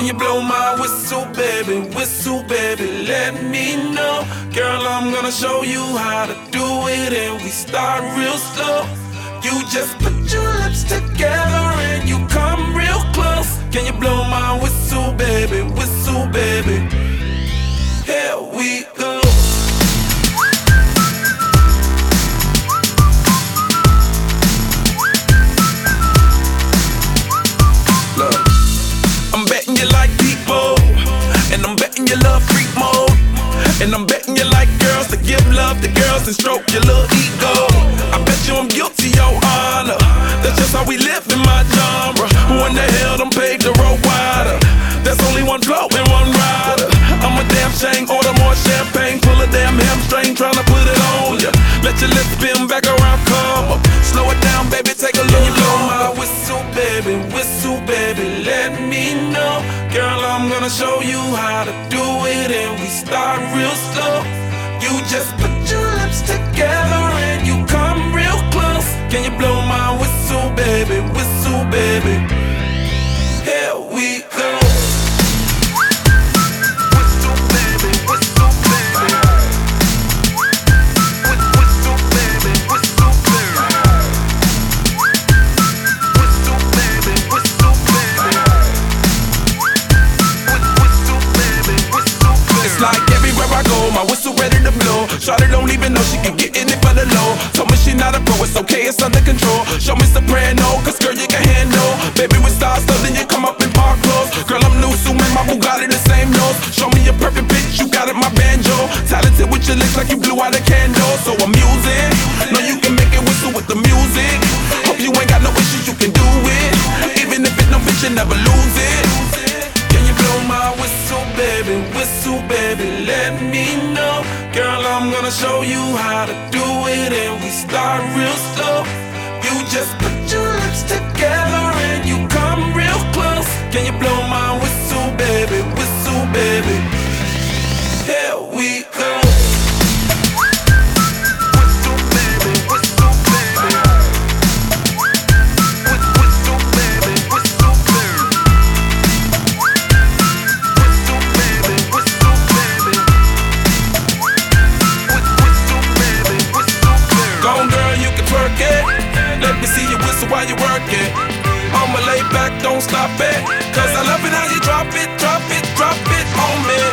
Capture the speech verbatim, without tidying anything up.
Can you blow my whistle, baby? Whistle, baby, let me know. Girl, I'm gonna show you how to do it, and we start real slow. You just put your lips together and you come real close. Can you blow my whistle, baby? Whistle, baby. Here we go. Look, I'm betting you like people, and I'm betting you love freak mode, and I'm betting you like girls to give love to girls and stroke your little ego. I bet you I'm guilty, your honor. That's just how we live in my genre. Who in the hell done paved the road wider? There's only one flow and one rider. I'm a damn shame, order more champagne, pull a damn hamstring, tryna put it on ya. Let your lips spin back around, come up. Slow it down, baby, take a look. Can you blow my whistle, baby? Whistle, baby, let me know. Girl, I'm gonna show you how to do it, and we start real slow. You just put your lips together and you come real close. Can you blow my whistle, baby? Whistle, baby. Here we go. Whistle, baby, whistle, baby. Whistle, baby, whistle, baby. Whistle, baby, whistle, baby. Whistle, baby, whistle, baby. It's like everywhere I go, my whistle ready to blow. Shawty don't even know she can get in it for the low. Told me she not a pro, it's okay, it's under control. Show me soprano, cause girl you can handle. Baby with stars, so then you come up in park clothes. Girl I'm new, so man, my Bugatti the same nose. Show me a perfect pitch, you got it, my banjo. Talented with your lips like you blew out a candle. So I'm using, know you can make it whistle with the music. Hope you ain't got no issues, you can do it. Even if it no bitch, you never lose it. Can you blow my whistle, baby? Whistle, baby, let me know. Girl, I'm gonna show you how to do it, and we start real slow. You just put your lips together and you come real close. Can you blow my whistle, baby? Whistle, baby. Here we go. Whistle, baby, whistle, baby. Whistle, baby, whistle, baby. Whistle, baby, whistle, baby. Whistle, baby, whistle, baby. Go on, girl, you can twerk it. Let me see you whistle while you work it. I'ma lay back, don't stop it, cause I love it how you drop it, drop it, drop it on me.